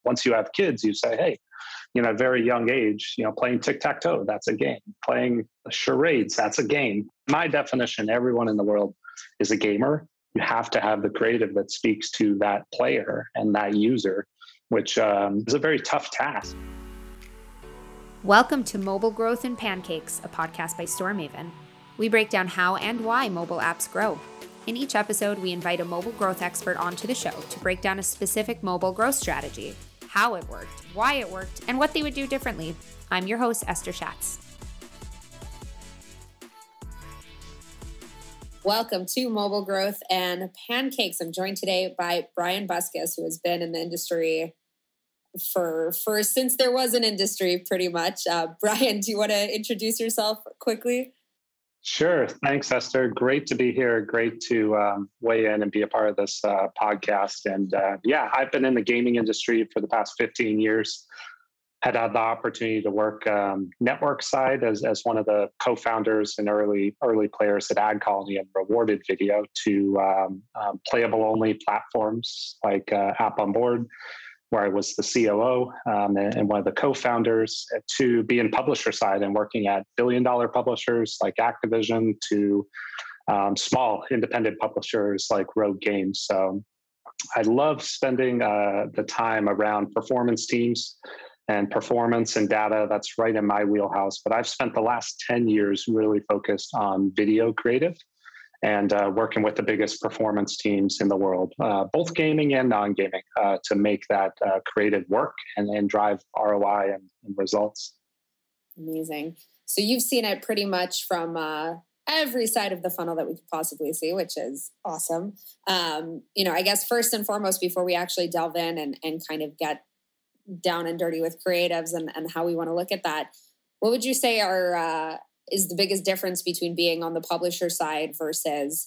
once you have kids, you say, hey, at a very young age, playing tic-tac-toe, that's a game. Playing charades, that's a game. My definition, everyone in the world is a gamer. You have to have the creative that speaks to that player and that user, which is a very tough task. Welcome to Mobile Growth and Pancakes, a podcast by StoreMaven. We break down how and why mobile apps grow. In each episode, we invite a mobile growth expert onto the show to break down a specific mobile growth strategy, how it worked, why it worked, and what they would do differently. I'm your host, Esther Schatz. Welcome to Mobile Growth and Pancakes. I'm joined today by Brian Busquis, who has been in the industry for since there was an industry, pretty much. Brian, do you want to introduce yourself quickly? Sure. Thanks, Esther. Great to be here. Great to weigh in and be a part of this podcast. And I've been in the gaming industry for the past 15 years. Had the opportunity to work network side as one of the co-founders and early players at AdColony and Rewarded Video to playable only platforms like App on Board, where I was the COO and one of the co-founders, to be in publisher side and working at billion-dollar publishers like Activision to small independent publishers like Rogue Games. So I love spending the time around performance teams and performance and data. That's right in my wheelhouse. But I've spent the last 10 years really focused on video creative and working with the biggest performance teams in the world, both gaming and non-gaming, to make that creative work and drive ROI and results. Amazing. So you've seen it pretty much from every side of the funnel that we could possibly see, which is awesome. I guess first and foremost, before we actually delve in and kind of get down and dirty with creatives and how we want to look at that, what would you say is the biggest difference between being on the publisher side versus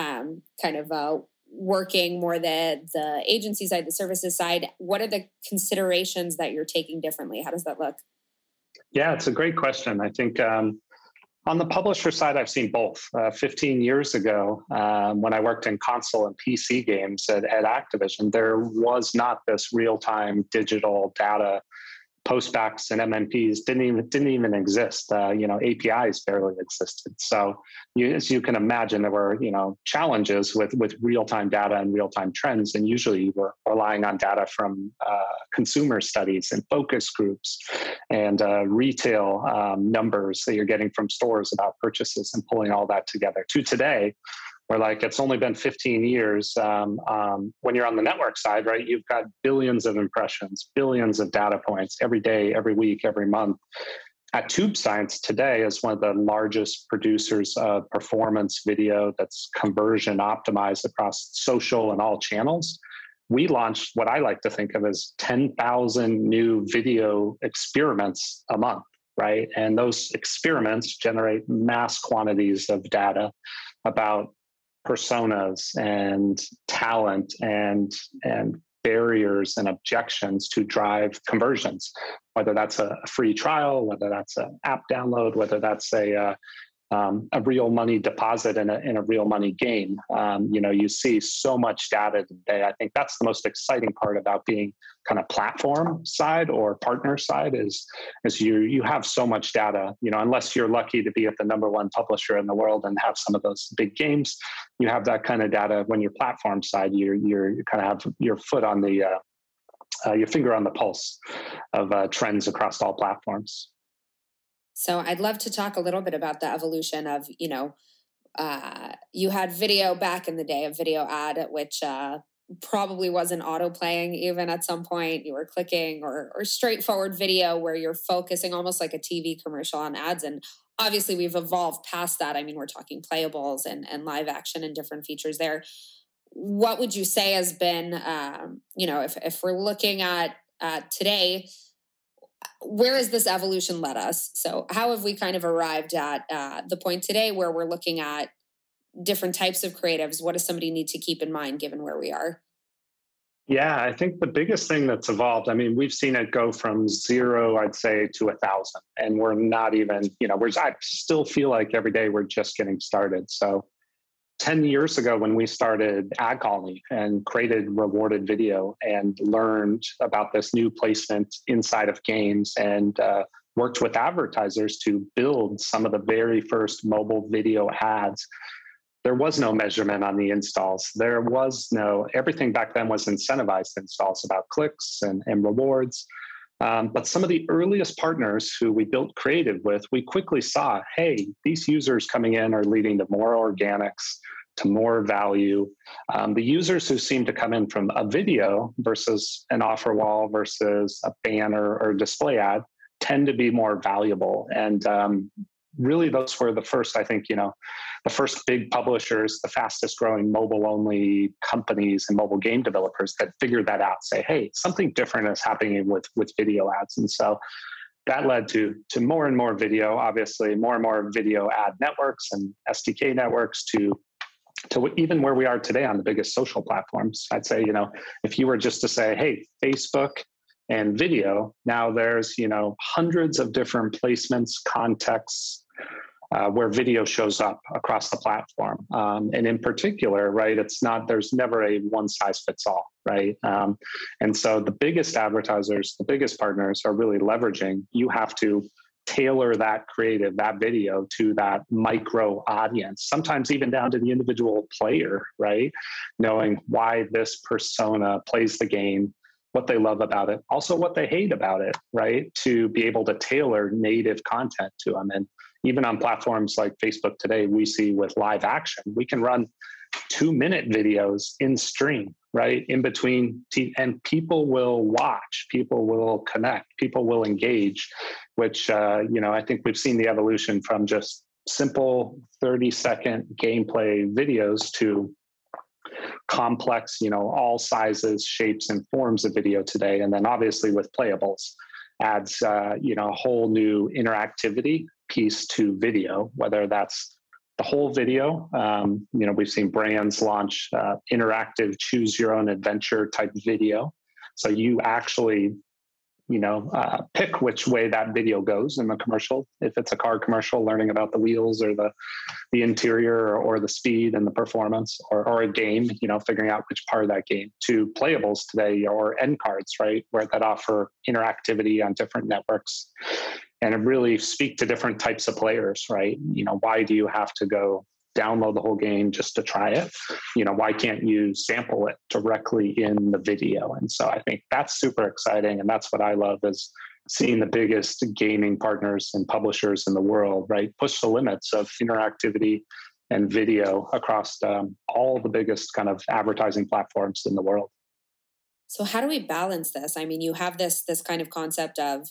working more the agency side, the services side? What are the considerations that you're taking differently? How does that look? Yeah, it's a great question. I think on the publisher side, I've seen both. 15 years ago, when I worked in console and PC games at Activision, there was not this real-time digital data. Postbacks and MMPs didn't even exist. APIs barely existed. So as you can imagine, there were challenges with real-time data and real-time trends, and usually you were relying on data from consumer studies and focus groups and retail numbers that you're getting from stores about purchases and pulling all that together. To today, where it's only been 15 years. When you're on the network side, right, you've got billions of impressions, billions of data points every day, every week, every month. At TubeScience today is one of the largest producers of performance video that's conversion optimized across social and all channels. We launched what I like to think of as 10,000 new video experiments a month, right? And those experiments generate mass quantities of data about personas and talent and barriers and objections to drive conversions, whether that's a free trial, whether that's an app download, whether that's a real money deposit in a real money game. You see so much data today. I think that's the most exciting part about being kind of platform side or partner side is you have so much data. Unless you're lucky to be at the number one publisher in the world and have some of those big games, you have that kind of data. When you're platform side, you kind of have your foot on the your finger on the pulse of trends across all platforms. So I'd love to talk a little bit about the evolution of, you had video back in the day, a video ad, which probably wasn't auto-playing even at some point. You were clicking or straightforward video where you're focusing almost like a TV commercial on ads. And obviously we've evolved past that. I mean, we're talking playables and live action and different features there. What would you say has been, if we're looking at today, where has this evolution led us? So how have we kind of arrived at the point today where we're looking at different types of creatives? What does somebody need to keep in mind given where we are? Yeah, I think the biggest thing that's evolved, I mean, we've seen it go from 0, I'd say, to 1,000. And we're not even, I still feel like every day we're just getting started. So 10 years ago when we started AdColony and created rewarded video and learned about this new placement inside of games and worked with advertisers to build some of the very first mobile video ads, there was no measurement on the installs. There was no, everything back then was incentivized installs about clicks and rewards. But some of the earliest partners who we built creative with, we quickly saw, hey, these users coming in are leading to more organics, to more value. The users who seem to come in from a video versus an offer wall versus a banner or display ad tend to be more valuable. And really, those were the first, I think, the first big publishers, the fastest growing mobile only companies and mobile game developers that figured that out, say, hey, something different is happening with video ads. And so that led to more and more video, obviously more and more video ad networks and SDK networks to even where we are today on the biggest social platforms. I'd say, if you were just to say, hey, Facebook and video, now there's, hundreds of different placements, contexts, where video shows up across the platform. And in particular, right, there's never a one size fits all, right? And so the biggest advertisers, the biggest partners are really leveraging, you have to tailor that creative, that video to that micro audience, sometimes even down to the individual player, right? Knowing why this persona plays the game, what they love about it, also what they hate about it, right? To be able to tailor native content to them. And even on platforms like Facebook today, we see with live action, we can run 2-minute videos in stream, right? In between, and people will watch, people will connect, people will engage, which, I think we've seen the evolution from just simple 30-second gameplay videos to complex, all sizes, shapes, and forms of video today. And then obviously with playables adds, a whole new interactivity piece to video, whether that's the whole video. We've seen brands launch interactive choose your own adventure type video. So you actually, pick which way that video goes in the commercial. If it's a car commercial, learning about the wheels or the interior or the speed and the performance, or a game, figuring out which part of that game, to playables today or end cards, right, where that offer interactivity on different networks and it really speak to different types of players, right? Why do you have to go download the whole game just to try it? Why can't you sample it directly in the video? And so I think that's super exciting. And that's what I love, is seeing the biggest gaming partners and publishers in the world, right, push the limits of interactivity and video across all the biggest kind of advertising platforms in the world. So how do we balance this? I mean, you have this kind of concept of,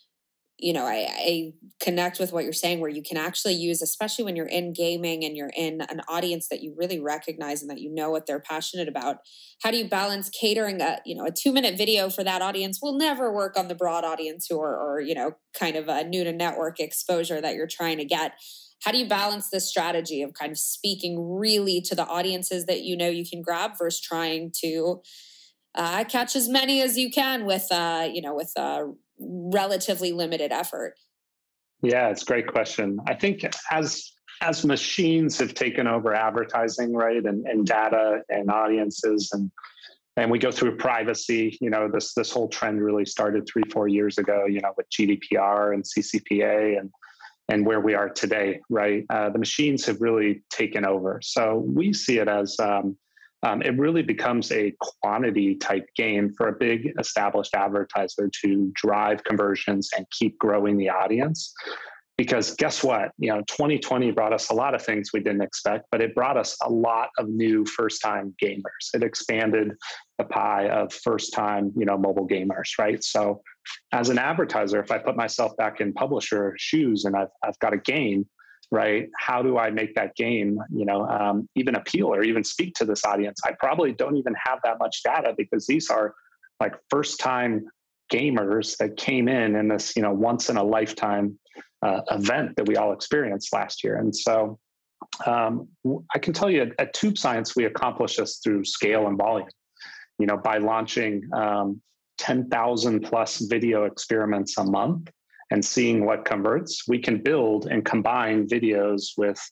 I connect with what you're saying, where you can actually use, especially when you're in gaming and you're in an audience that you really recognize and that you know what they're passionate about. How do you balance catering a 2-minute video for that audience will never work on the broad audience or kind of a new to network exposure that you're trying to get? How do you balance this strategy of kind of speaking really to the audiences that you can grab versus trying to catch as many as you can with relatively limited effort? Yeah, it's a great question. I think as machines have taken over advertising, right, and data and audiences, and we go through privacy, this whole trend really started 3-4 years ago, with GDPR and CCPA and where we are today, right? The machines have really taken over. So we see it as it really becomes a quantity type game for a big established advertiser to drive conversions and keep growing the audience. Because guess what? 2020 brought us a lot of things we didn't expect, but it brought us a lot of new first-time gamers. It expanded the pie of first-time, mobile gamers, right? So as an advertiser, if I put myself back in publisher shoes and I've got a game, right? How do I make that game, even appeal or even speak to this audience? I probably don't even have that much data, because these are like first-time gamers that came in this, once in a lifetime event that we all experienced last year. And so I can tell you at Tube Science, we accomplished this through scale and volume, by launching 10,000 plus video experiments a month and seeing what converts. We can build and combine videos with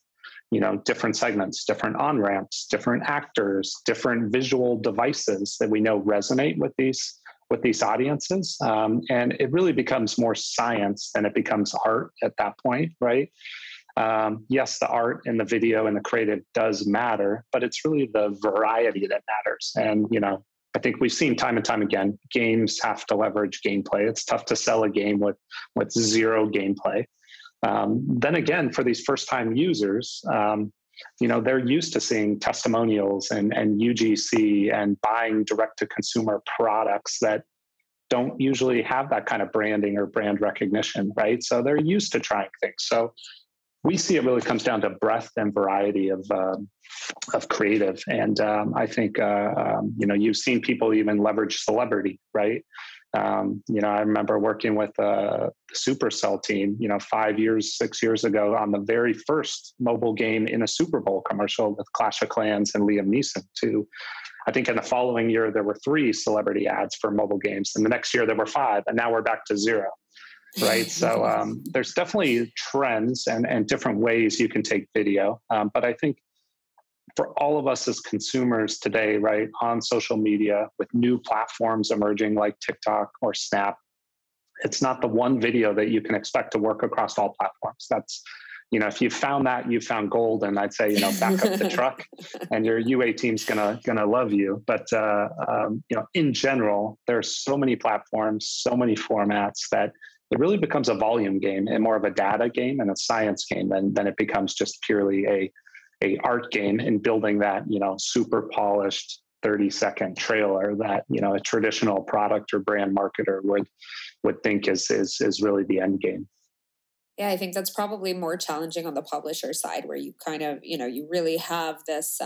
different segments, different on-ramps, different actors, different visual devices that we know resonate with these audiences. And it really becomes more science than it becomes art at that point, right? Yes, the art and the video and the creative does matter, but it's really the variety that matters. And, I think we've seen time and time again, games have to leverage gameplay. It's tough to sell a game with zero gameplay. Then again, for these first-time users, they're used to seeing testimonials and UGC and buying direct-to-consumer products that don't usually have that kind of branding or brand recognition, right? So they're used to trying things. So we see it really comes down to breadth and variety of creative. And I think, you've seen people even leverage celebrity, right? I remember working with the Supercell team, 6 years ago on the very first mobile game in a Super Bowl commercial with Clash of Clans and Liam Neeson too. I think in the following year, there were 3 celebrity ads for mobile games. And the next year there were 5, and now we're back to 0. Right. So there's definitely trends and different ways you can take video. But I think for all of us as consumers today, right, on social media with new platforms emerging like TikTok or Snap, it's not the one video that you can expect to work across all platforms. That's, if you found that, you found gold. And I'd say, back up the truck and your UA team's gonna love you. But, in general, there's so many platforms, so many formats that it really becomes a volume game and more of a data game and a science game than it becomes just purely a art game in building that, super polished 30-second trailer that, a traditional product or brand marketer would think is really the end game. Yeah, I think that's probably more challenging on the publisher side where you kind of, you really have this,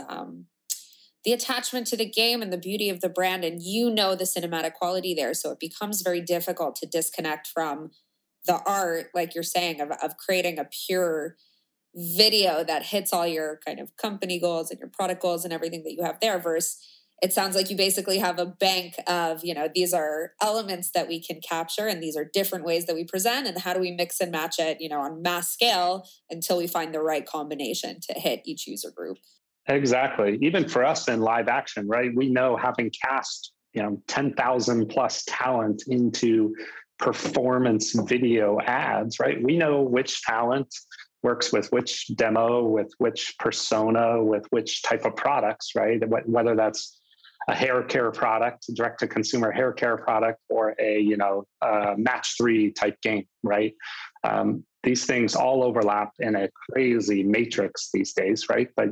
the attachment to the game and the beauty of the brand, and the cinematic quality there. So it becomes very difficult to disconnect from the art, like you're saying, of creating a pure video that hits all your kind of company goals and your product goals and everything that you have there, versus it sounds like you basically have a bank of, these are elements that we can capture and these are different ways that we present, and how do we mix and match it, on mass scale until we find the right combination to hit each user group. Exactly. Even for us in live action, right? We know having cast, 10,000 plus talent into performance video ads, right? We know which talent works with which demo, with which persona, with which type of products, right? Whether that's a hair care product, direct to consumer hair care product, or a match 3 type game, right? These things all overlap in a crazy matrix these days, right? But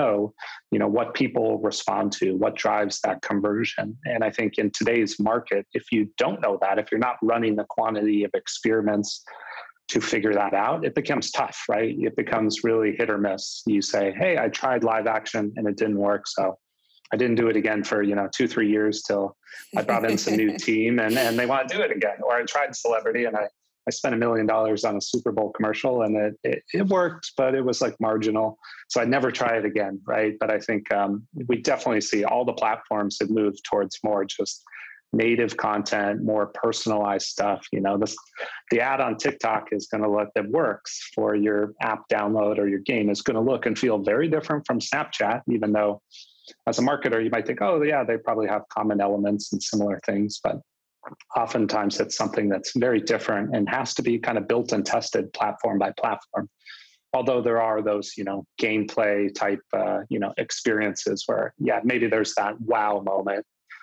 what people respond to, what drives that conversion. And I think in today's market, if you don't know that, if you're not running the quantity of experiments to figure that out, it becomes tough, right? It becomes really hit or miss. You say, hey, I tried live action and it didn't work, so I didn't do it again for 2-3 years till I brought in some new team and they want to do it again. Or I tried celebrity and I spent $1 million on a Super Bowl commercial and it worked, but it was like marginal. So I'd never try it again, right? But I think we definitely see all the platforms have moved towards more just native content, more personalized stuff. The ad on TikTok is going to look, that works for your app download or your game, is going to look and feel very different from Snapchat, even though as a marketer, you might think, oh yeah, they probably have common elements and similar things, but oftentimes it's something that's very different and has to be kind of built and tested platform by platform. Although there are those, gameplay type, experiences where, yeah, maybe there's that wow moment,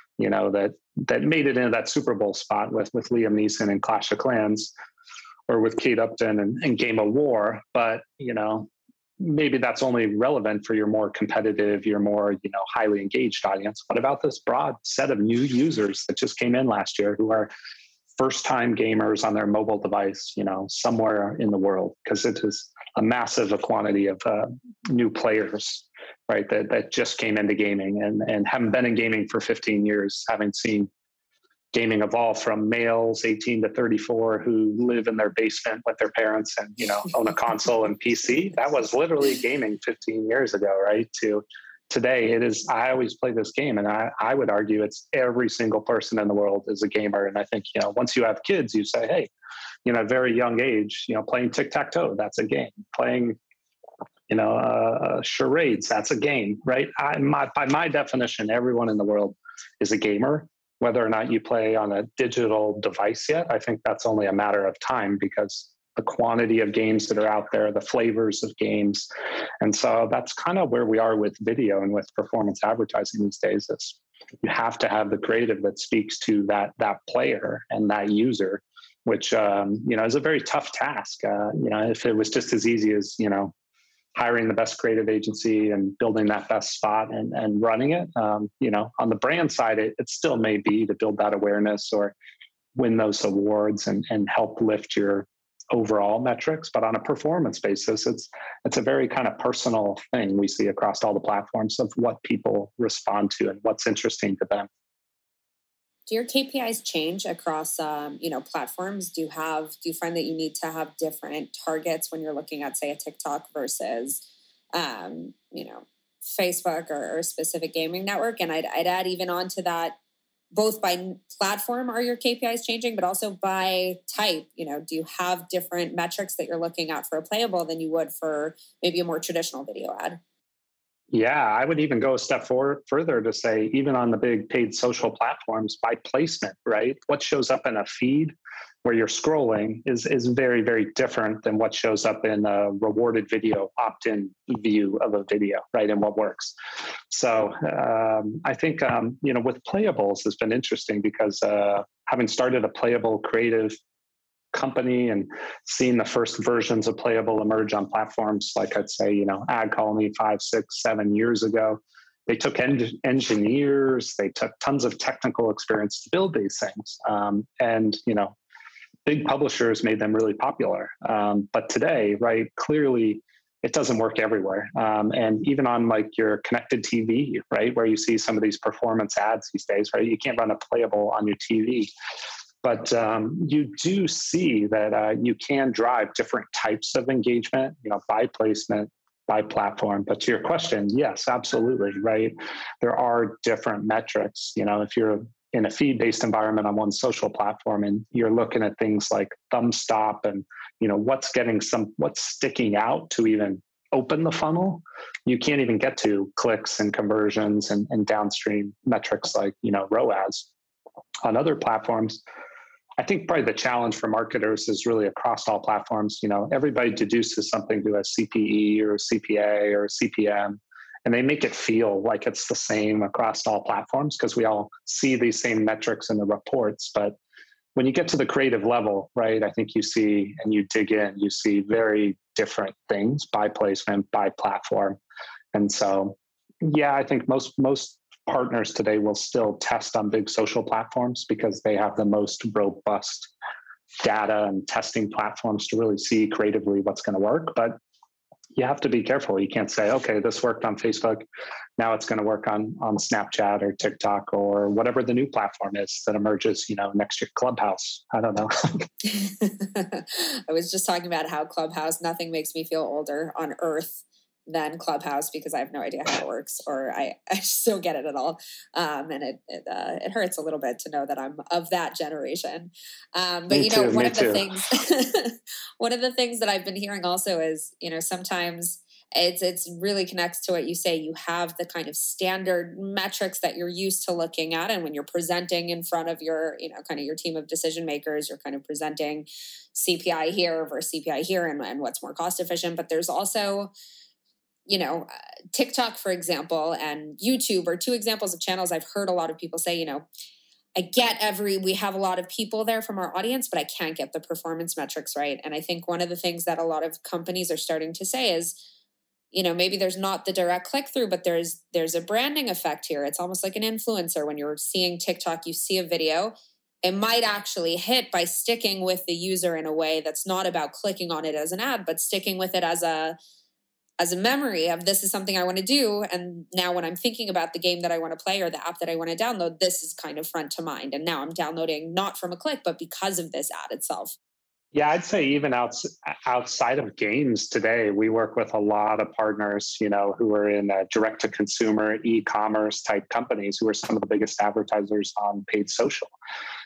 that made it into that Super Bowl spot with Liam Neeson and Clash of Clans, or with Kate Upton and Game of War. But, maybe that's only relevant for your more competitive, your more, highly engaged audience. What about this broad set of new users that just came in last year who are first-time gamers on their mobile device, somewhere in the world? Because it is a massive quantity of new players, right, that just came into gaming and haven't been in gaming for 15 years, having seen gaming evolve from males 18 to 34 who live in their basement with their parents and, own a console and PC. That was literally gaming 15 years ago, right? To today, it is, I always play this game, and I would argue it's every single person in the world is a gamer. And I think, once you have kids, you say, hey, at a very young age, playing tic-tac-toe, that's a game. Playing Charades, that's a game, right? By my definition, everyone in the world is a gamer. Whether or not you play on a digital device yet, I think that's only a matter of time because the quantity of games that are out there, the flavors of games. And so that's kind of where we are with video and with performance advertising these days. Is you have to have the creative that speaks to that player and that user, which is a very tough task. If it was just as easy as hiring the best creative agency and building that best spot and running it, on the brand side, it still may be to build that awareness or win those awards and help lift your overall metrics. But on a performance basis, it's a very kind of personal thing we see across all the platforms of what people respond to and what's interesting to them. Do your KPIs change across, platforms? Do you find that you need to have different targets when you're looking at, say, a TikTok versus, Facebook or a specific gaming network? And I'd add even onto that, both by platform are your KPIs changing, but also by type. Do you have different metrics that you're looking at for a playable than you would for maybe a more traditional video ad? Yeah, I would even go a step further to say, even on the big paid social platforms, by placement, right? What shows up in a feed where you're scrolling is very, very different than what shows up in a rewarded video opt-in view of a video, right? And what works. So I think, with playables has been interesting because having started a playable creative company and seeing the first versions of playable emerge on platforms like I'd say, Ad Colony 5, 6, 7 years ago. They took engineers, they took tons of technical experience to build these things. And big publishers made them really popular. But today, right, clearly it doesn't work everywhere. And even on like your connected TV, right, where you see some of these performance ads these days, right, you can't run a playable on your TV. But you do see that you can drive different types of engagement, by placement, by platform. But to your question, yes, absolutely, right? There are different metrics. If you're in a feed-based environment on one social platform and you're looking at things like thumb stop and, what's sticking out to even open the funnel, you can't even get to clicks and conversions and downstream metrics like, ROAS. On other platforms, I think probably the challenge for marketers is really across all platforms. Everybody deduces something to a CPE or a CPA or a CPM, and they make it feel like it's the same across all platforms because we all see these same metrics in the reports. But when you get to the creative level, right, I think you see, and you dig in, you see very different things by placement, by platform. And so, yeah, I think most partners today will still test on big social platforms because they have the most robust data and testing platforms to really see creatively what's going to work. But you have to be careful. You can't say, okay, this worked on Facebook, now it's going to work on Snapchat or TikTok or whatever the new platform is that emerges, next year, Clubhouse. I don't know. I was just talking about how Clubhouse, nothing makes me feel older on earth than Clubhouse because I have no idea how it works, or I just don't get it at all. And it hurts a little bit to know that I'm of that generation. But one of the things that I've been hearing also is, sometimes it's really connects to what you say. You have the kind of standard metrics that you're used to looking at. And when you're presenting in front of your, kind of your team of decision makers, you're kind of presenting CPI here versus CPI here and what's more cost efficient. But there's also, TikTok, for example, and YouTube are two examples of channels I've heard a lot of people say, we have a lot of people there from our audience, but I can't get the performance metrics right. And I think one of the things that a lot of companies are starting to say is, maybe there's not the direct click through, but there's a branding effect here. It's almost like an influencer. When you're seeing TikTok, you see a video, it might actually hit by sticking with the user in a way that's not about clicking on it as an ad, but sticking with it as a memory of this is something I want to do. And now when I'm thinking about the game that I want to play or the app that I want to download, this is kind of front to mind. And now I'm downloading not from a click, but because of this ad itself. Yeah, I'd say even outside of games today, we work with a lot of partners, who are in direct-to-consumer e-commerce type companies who are some of the biggest advertisers on paid social.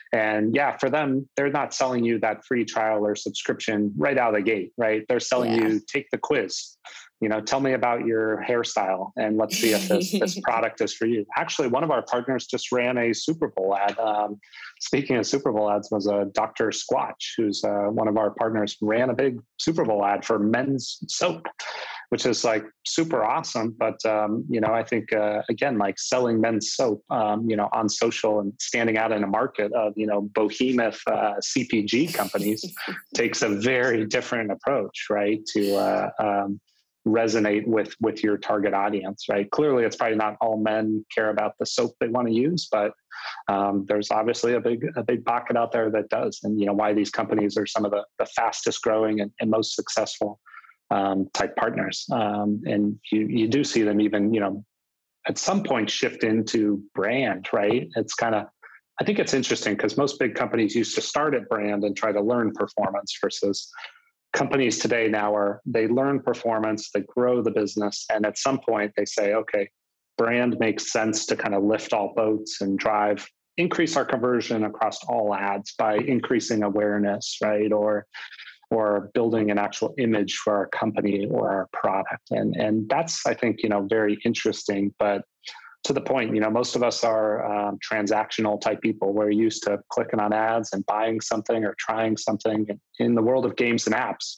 And yeah, for them, they're not selling you that free trial or subscription right out of the gate, right? They're selling Yeah. you, take the quiz, tell me about your hairstyle and let's see if this product is for you. Actually, one of our partners just ran a Super Bowl ad. Speaking of Super Bowl ads, was a Dr. Squatch, who's one of our partners, ran a big Super Bowl ad for men's soap, which is like super awesome. But, I think, again, like selling men's soap, on social and standing out in a market of, behemoth CPG companies takes a very different approach, right? To resonate with your target audience, right? Clearly, it's probably not all men care about the soap they want to use, but there's obviously a big pocket out there that does. And, why these companies are some of the fastest growing and most successful type partners. And you do see them even, at some point shift into brand, right? It's kind of, I think it's interesting because most big companies used to start at brand and try to learn performance versus companies today they learn performance, they grow the business. And at some point they say, okay, brand makes sense to kind of lift all boats and increase our conversion across all ads by increasing awareness, right? Or building an actual image for our company or our product. And that's, I think, very interesting. But to the point, most of us are transactional type people. We're used to clicking on ads and buying something or trying something. In the world of games and apps,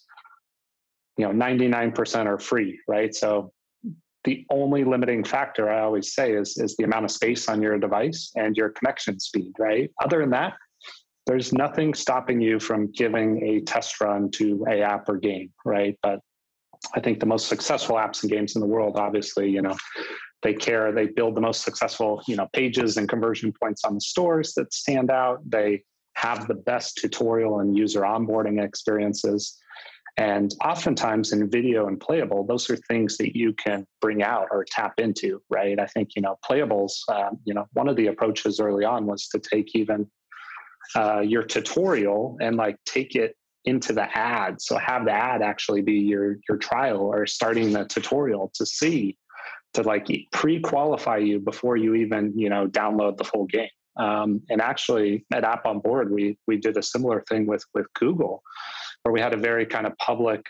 99% are free, right? So the only limiting factor I always say is the amount of space on your device and your connection speed, right? Other than that, there's nothing stopping you from giving a test run to a app or game, right? But I think the most successful apps and games in the world, obviously, they build the most successful, pages and conversion points on the stores that stand out. They have the best tutorial and user onboarding experiences. And oftentimes in video and playable, those are things that you can bring out or tap into, right? I think, playables, one of the approaches early on was to take even your tutorial and like take it into the ad. So have the ad actually be your trial or starting the tutorial to like pre-qualify you before you even, download the full game. And actually at App on Board, we did a similar thing with Google, where we had a very kind of public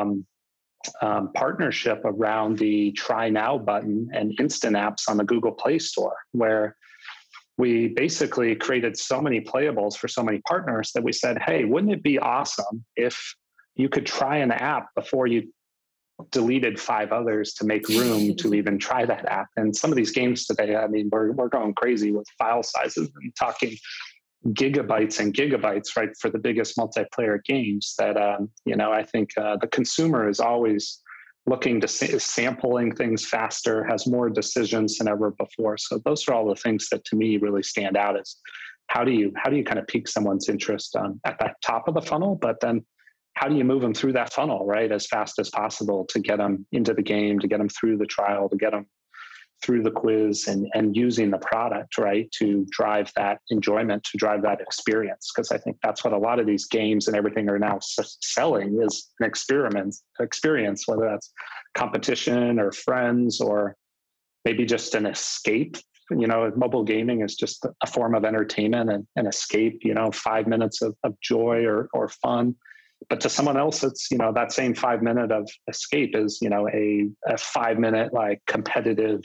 partnership around the try now button and instant apps on the Google Play Store, where we basically created so many playables for so many partners that we said, hey, wouldn't it be awesome if you could try an app before you deleted 5 others to make room to even try that app? And some of these games today, I mean, we're going crazy with file sizes and talking gigabytes and gigabytes, right, for the biggest multiplayer games that, I think the consumer is always looking to sampling things faster, has more decisions than ever before. So those are all the things that to me really stand out as how do you kind of pique someone's interest at that top of the funnel, but then how do you move them through that funnel, right, as fast as possible to get them into the game, to get them through the trial, to get them through the quiz and using the product, right, to drive that enjoyment, to drive that experience. Because I think that's what a lot of these games and everything are now selling is an experience, whether that's competition or friends or maybe just an escape. Mobile gaming is just a form of entertainment and an escape, 5 minutes of joy or fun. But to someone else, it's, that same 5 minute of escape is, a 5 minute like competitive,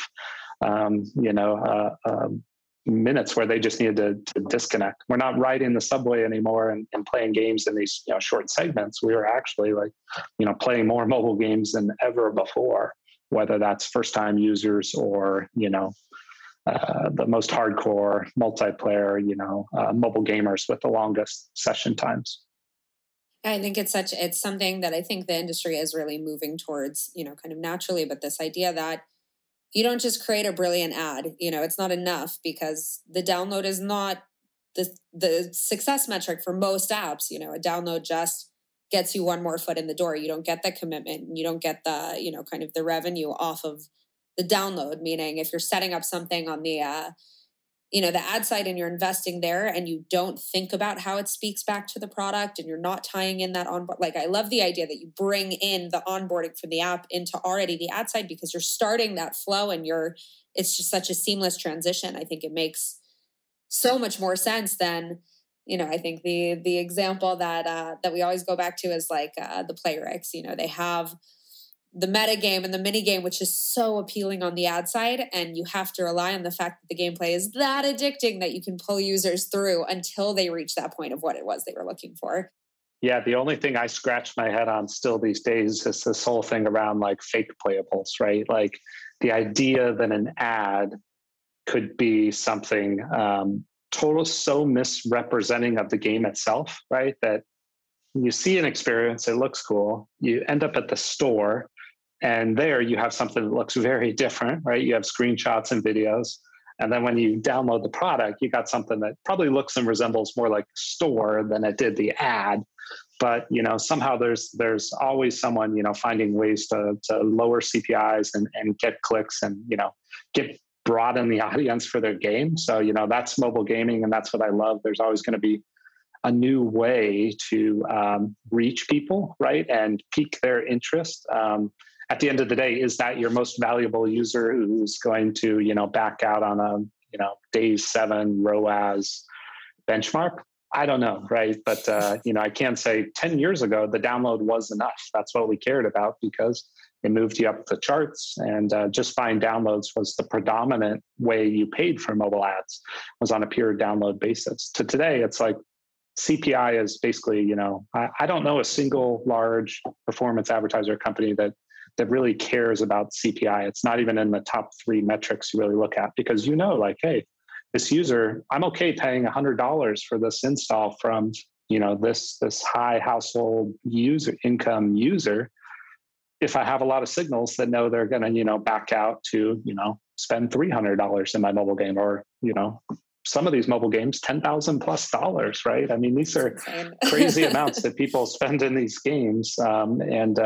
minutes where they just need to disconnect. We're not riding the subway anymore and playing games in these, short segments. We are actually like, playing more mobile games than ever before, whether that's first time users or, the most hardcore multiplayer, mobile gamers with the longest session times. I think it's something that I think the industry is really moving towards, kind of naturally, but this idea that you don't just create a brilliant ad, it's not enough because the download is not the success metric for most apps. A download just gets you one more foot in the door. You don't get the commitment. You don't get the, kind of the revenue off of the download, meaning if you're setting up something on the ad side and you're investing there and you don't think about how it speaks back to the product and you're not tying in that onboard. Like, I love the idea that you bring in the onboarding for the app into already the ad side because you're starting that flow and it's just such a seamless transition. I think it makes so much more sense than, I think the example that we always go back to is like the Playrix. They have the meta game and the mini game, which is so appealing on the ad side, and you have to rely on the fact that the gameplay is that addicting that you can pull users through until they reach that point of what it was they were looking for. Yeah, the only thing I scratch my head on still these days is this whole thing around like fake playables, right? Like the idea that an ad could be something so misrepresenting of the game itself, right? That you see an experience, it looks cool. You end up at the store, and there you have something that looks very different, right? You have screenshots and videos. And then when you download the product, you got something that probably looks and resembles more like the store than it did the ad. But somehow there's always someone finding ways to lower CPIs and get clicks and get broaden the audience for their game. So that's mobile gaming, and that's what I love. There's always going to be a new way to reach people, right, and pique their interest. At the end of the day, is that your most valuable user who's going to back out on a day 7 ROAS benchmark? I don't know, right? But I can say 10 years ago, the download was enough. That's what we cared about because it moved you up the charts, and just fine downloads was the predominant way you paid for mobile ads, was on a pure download basis. To today, it's like CPI is basically, I don't know a single large performance advertiser company that really cares about CPI. It's not even in the top 3 metrics you really look at, because like, hey, this user, I'm okay paying $100 for this install from this high household income user, if I have a lot of signals that know they're going to back out to spend $300 in my mobile game, or some of these mobile games $10,000 plus, right? I mean, these are crazy amounts that people spend in these games, and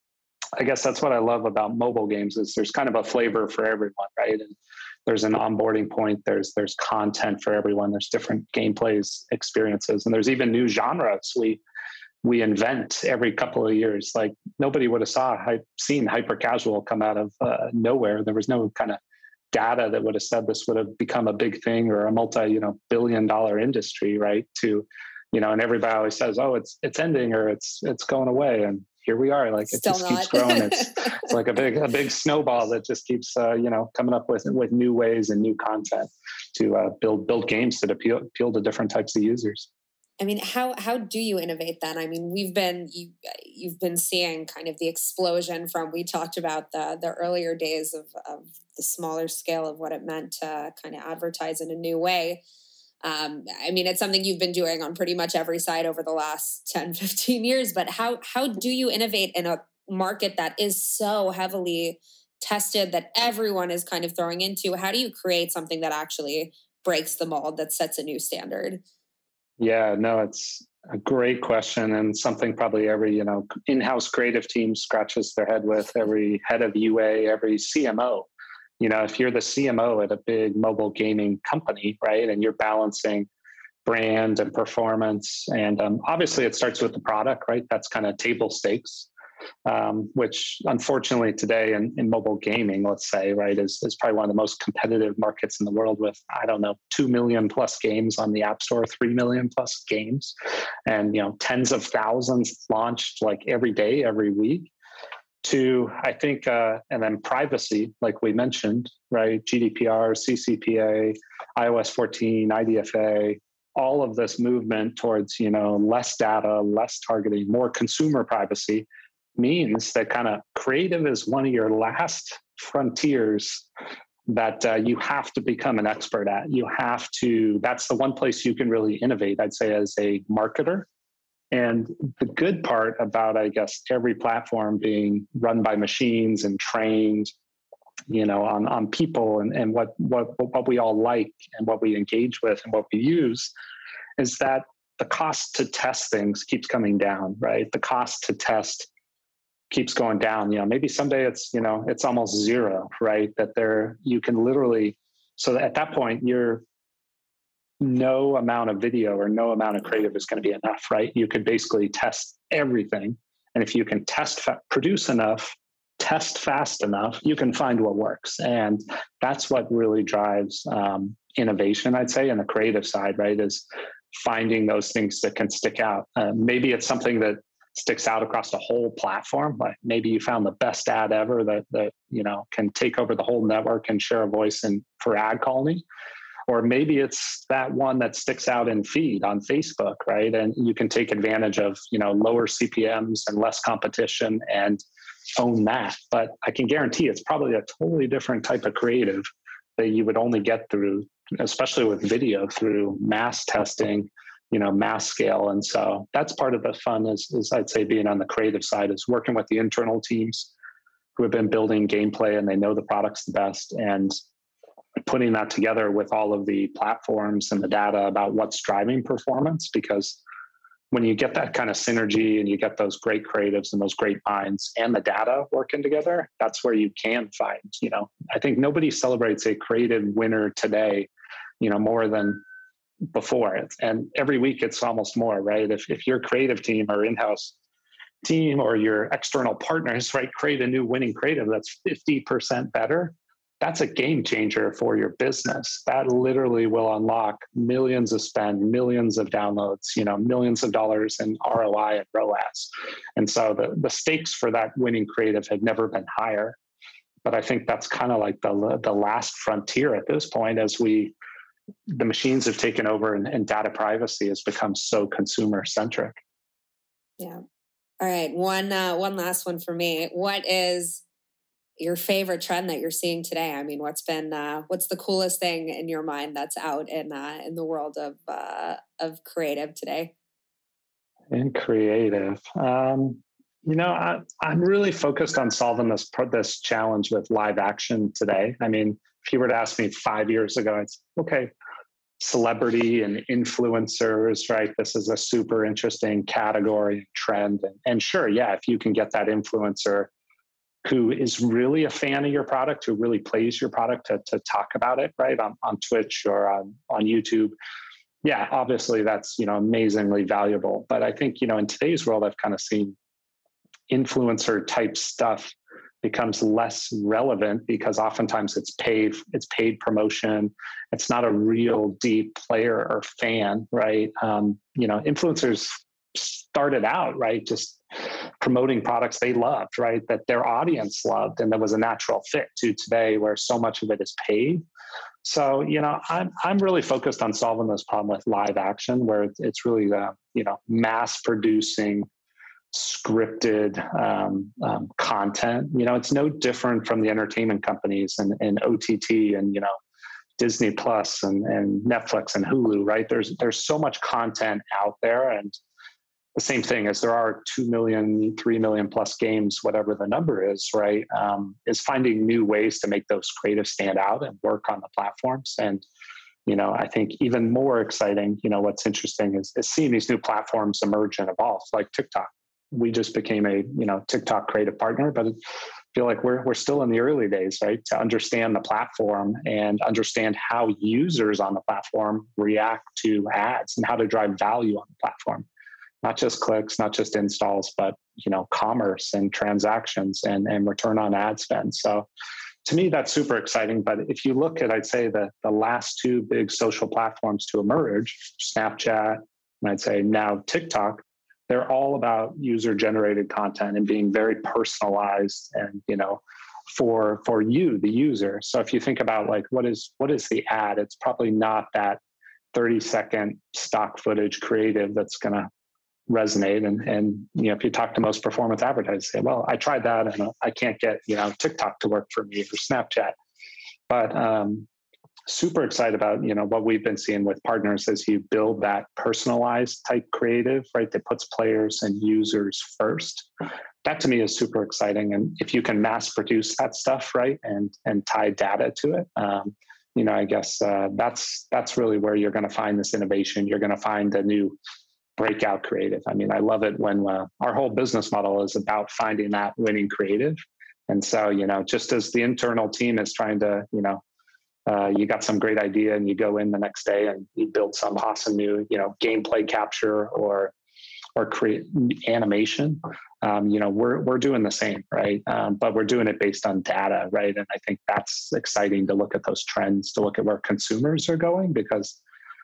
I guess that's what I love about mobile games is there's kind of a flavor for everyone, right? And there's an onboarding point. There's content for everyone. There's different gameplays, experiences, and there's even new genres we invent every couple of years. Like nobody would have seen hyper casual come out of nowhere. There was no kind of data that would have said this would have become a big thing or a multi-billion-dollar industry, right? And everybody always says, oh, it's ending or it's going away, and here we are. Like it just keeps growing. It's like a big snowball that just keeps coming up with new ways and new content to build games that appeal to different types of users. I mean, how do you innovate then? I mean, you've been seeing kind of the explosion from, we talked about the earlier days of the smaller scale of what it meant to kind of advertise in a new way. I mean, it's something you've been doing on pretty much every side over the last 10, 15 years, but how do you innovate in a market that is so heavily tested that everyone is kind of throwing into? How do you create something that actually breaks the mold, that sets a new standard? Yeah, no, it's a great question, and something probably every, in-house creative team scratches their head with, every head of UA, every CMO. If you're the CMO at a big mobile gaming company, right, and you're balancing brand and performance, and obviously it starts with the product, right? That's kind of table stakes, which unfortunately today in mobile gaming, let's say, right, is probably one of the most competitive markets in the world with, 2 million plus games on the App Store, 3 million plus games, and, tens of thousands launched like every day, every week. To, I think, and then privacy, like we mentioned, right? GDPR, CCPA, iOS 14, IDFA, all of this movement towards, less data, less targeting, more consumer privacy means that kind of creative is one of your last frontiers that you have to become an expert at. That's the one place you can really innovate, I'd say, as a marketer. And the good part about, I guess, every platform being run by machines and trained, on people and what we all like and what we engage with and what we use, is that the cost to test things keeps coming down, right? The cost to test keeps going down. Maybe someday it's almost zero, right? That you can literally, so at that point no amount of video or no amount of creative is going to be enough, right? You could basically test everything. And if you can produce enough, test fast enough, you can find what works. And that's what really drives innovation, I'd say, in the creative side, right? Is finding those things that can stick out. Maybe it's something that sticks out across the whole platform. Like maybe you found the best ad ever that can take over the whole network and share a voice for Ad Colony. Or maybe it's that one that sticks out in feed on Facebook, right? And you can take advantage of, lower CPMs and less competition and own that. But I can guarantee it's probably a totally different type of creative that you would only get through, especially with video, through mass testing, mass scale. And so that's part of the fun is I'd say being on the creative side is working with the internal teams who have been building gameplay and they know the products the best, and putting that together with all of the platforms and the data about what's driving performance. Because when you get that kind of synergy and you get those great creatives and those great minds and the data working together, that's where you can find, I think nobody celebrates a creative winner today, more than before. And every week it's almost more, right? If your creative team or in-house team or your external partners, right, create a new winning creative that's 50% better, that's a game changer for your business. That literally will unlock millions of spend, millions of downloads, millions of dollars in ROI and ROAS. And so the stakes for that winning creative had never been higher. But I think that's kind of like the last frontier at this point, as the machines have taken over and data privacy has become so consumer centric. Yeah. All right. One last one for me. What is your favorite trend that you're seeing today? I mean, what's the coolest thing in your mind that's out in the world of creative today? In creative, I'm really focused on solving this challenge with live action today. I mean, if you were to ask me 5 years ago, it's okay, celebrity and influencers, right? This is a super interesting category trend. And sure, yeah, if you can get that influencer who is really a fan of your product, who really plays your product to talk about it, right, on Twitch or on YouTube, yeah, obviously that's, amazingly valuable. But I think, in today's world, I've kind of seen influencer type stuff becomes less relevant because oftentimes it's paid promotion. It's not a real deep player or fan, right? Influencers started out, right, just promoting products they loved, right, that their audience loved, and that was a natural fit to today where so much of it is paid. So, I'm really focused on solving this problem with live action, where it's really mass producing scripted content. It's no different from the entertainment companies and OTT and Disney Plus and Netflix and Hulu, right? There's so much content out there, and the same thing as there are 2 million, 3 million plus games, whatever the number is, right? Is finding new ways to make those creative stand out and work on the platforms. And I think even more exciting, what's interesting is seeing these new platforms emerge and evolve, like TikTok. We just became a TikTok creative partner, but I feel like we're still in the early days, right? To understand the platform and understand how users on the platform react to ads and how to drive value on the platform. Not just clicks, not just installs, but commerce and transactions and return on ad spend. So to me, that's super exciting. But if you look at, I'd say the last two big social platforms to emerge, Snapchat, and I'd say now TikTok, they're all about user generated content and being very personalized and, for you, the user. So if you think about like, what is the ad? It's probably not that 30-second stock footage creative that's going to resonate. And if you talk to most performance advertisers, say, well, I tried that and I can't get, TikTok to work for me or Snapchat. But super excited about, what we've been seeing with partners as you build that personalized type creative, right? That puts players and users first. That to me is super exciting. And if you can mass produce that stuff, right, and tie data to it, I guess that's really where you're going to find this innovation. You're going to find a new breakout creative. I mean, I love it when our whole business model is about finding that winning creative. And so, just as the internal team is trying to, you got some great idea and you go in the next day and you build some awesome new, gameplay capture or create animation. We're doing the same, right? But we're doing it based on data, right? And I think that's exciting to look at those trends, to look at where consumers are going, because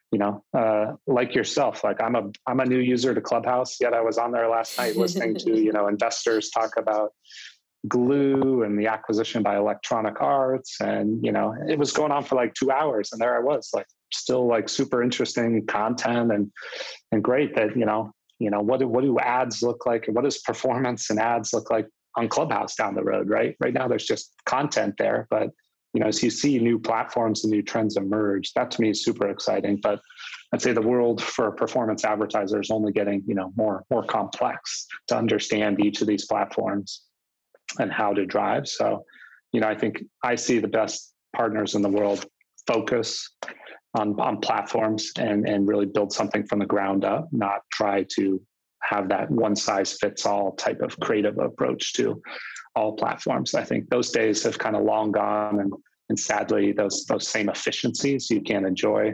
like yourself, like I'm a new user to Clubhouse, yet I was on there last night listening to, investors talk about Glue and the acquisition by Electronic Arts. And, it was going on for like 2 hours. And there I was, like, still like super interesting content and great that, what do ads look like? What does performance and ads look like on Clubhouse down the road, right? Right now, there's just content there. But, as you see new platforms and new trends emerge, that to me is super exciting. But I'd say the world for performance advertisers is only getting, more complex to understand each of these platforms and how to drive. So, I think I see the best partners in the world focus on platforms and really build something from the ground up, not try to have that one size fits all type of creative approach to all platforms. I think those days have kind of long gone, and sadly, those same efficiencies you can't enjoy.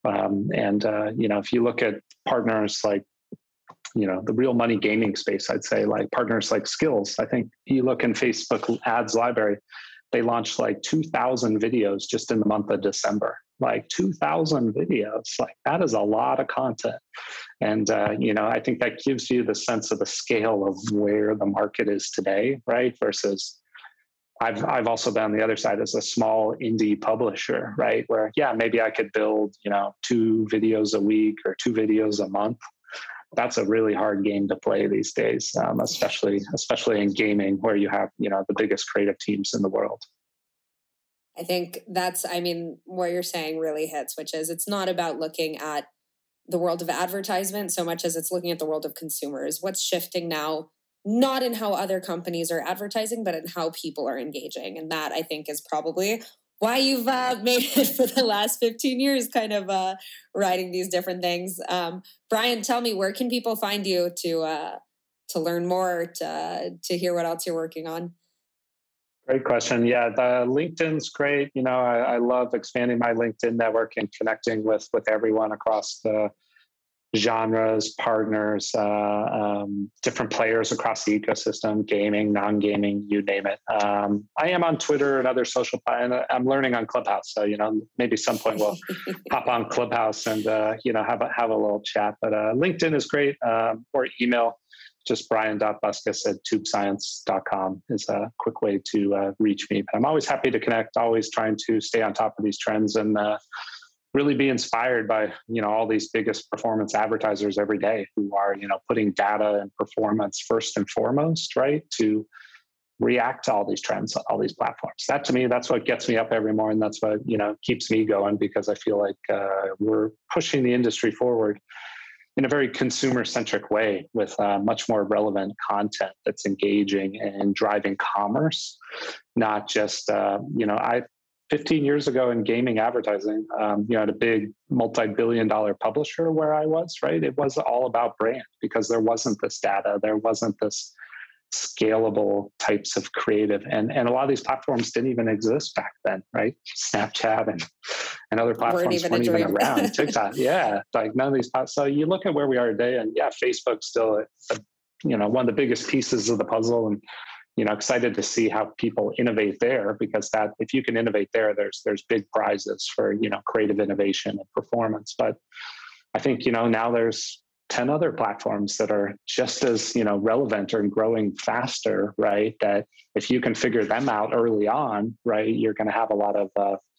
If you look at partners like, the real money gaming space, I'd say like partners like Skills. I think you look in Facebook ads library, they launched like 2,000 videos just in the month of December. Like 2,000 videos, like that is a lot of content. And, I think that gives you the sense of the scale of where the market is today, right? Versus I've also been on the other side as a small indie publisher, right? Where, maybe I could build, 2 videos a week or 2 videos a month. That's a really hard game to play these days, especially in gaming, where you have, the biggest creative teams in the world. I think what you're saying really hits, which is it's not about looking at the world of advertisement so much as it's looking at the world of consumers. What's shifting now, not in how other companies are advertising, but in how people are engaging. And that, I think, is probably why you've made it for the last 15 years, kind of writing these different things. Brian, tell me, where can people find you to learn more, to hear what else you're working on? Great question. Yeah, the LinkedIn's great. I love expanding my LinkedIn network and connecting with everyone across the genres, partners, different players across the ecosystem, gaming, non-gaming, you name it. I am on Twitter and other social, and I'm learning on Clubhouse. So, maybe some point we'll hop on Clubhouse and, have a little chat. But LinkedIn is great, or email. Just brian.busquets@tubescience.com is a quick way to reach me. But I'm always happy to connect, always trying to stay on top of these trends and really be inspired by, all these biggest performance advertisers every day who are, putting data and performance first and foremost, right, to react to all these trends, all these platforms. That to me, that's what gets me up every morning. That's what, keeps me going, because I feel like we're pushing the industry forward in a very consumer-centric way with much more relevant content that's engaging and driving commerce, not just, 15 years ago in gaming advertising, at a big multi-billion-dollar publisher where I was, right? It was all about brand because there wasn't this data, there wasn't this scalable types of creative. And a lot of these platforms didn't even exist back then, right? Snapchat and other platforms weren't even around. TikTok, yeah, like none of these. So you look at where we are today, and Facebook's still, one of the biggest pieces of the puzzle, and excited to see how people innovate there, because that if you can innovate there, there's big prizes for creative innovation and performance. But I think now there's 10 other platforms that are just as relevant or growing faster, right? That if you can figure them out early on, right, you're going to have a lot of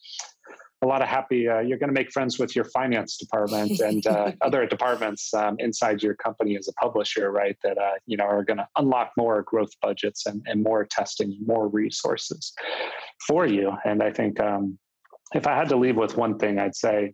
happy, you're going to make friends with your finance department and other departments inside your company as a publisher, right? That, are going to unlock more growth budgets and more testing, more resources for you. And I think if I had to leave with one thing, I'd say,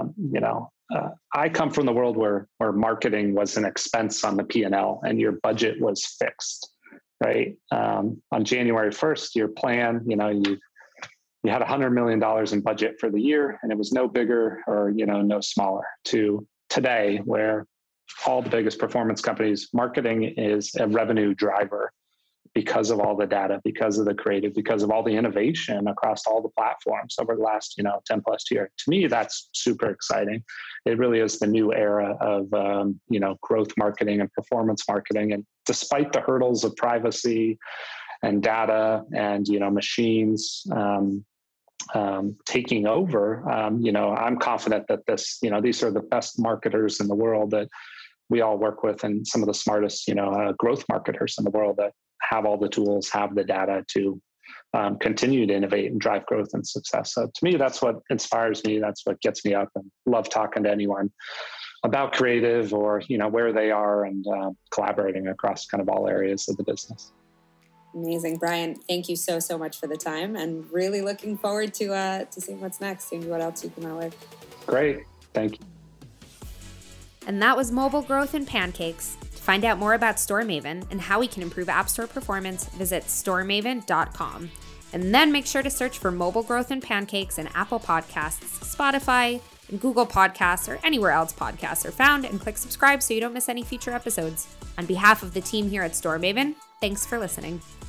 I come from the world where marketing was an expense on the P&L and your budget was fixed, right? On January 1st, your plan, you had $100 million in budget for the year, and it was no bigger or, no smaller, to today where all the biggest performance companies, marketing is a revenue driver because of all the data, because of the creative, because of all the innovation across all the platforms over the last, 10 plus years. To me, that's super exciting. It really is the new era of, growth marketing and performance marketing. And despite the hurdles of privacy and data and, machines, taking over, I'm confident that these are the best marketers in the world that we all work with, and some of the smartest, growth marketers in the world that have all the tools, have the data to continue to innovate and drive growth and success. So to me, that's what inspires me. That's what gets me up, and love talking to anyone about creative or, where they are, and collaborating across kind of all areas of the business. Amazing. Brian, thank you so much for the time, and really looking forward to seeing what's next, seeing what else you come out with. Great. Thank you. And that was Mobile Growth and Pancakes. To find out more about StoreMaven and how we can improve App Store performance, visit storemaven.com. And then make sure to search for Mobile Growth and Pancakes in Apple Podcasts, Spotify, and Google Podcasts, or anywhere else podcasts are found, and click subscribe so you don't miss any future episodes. On behalf of the team here at StoreMaven, thanks for listening.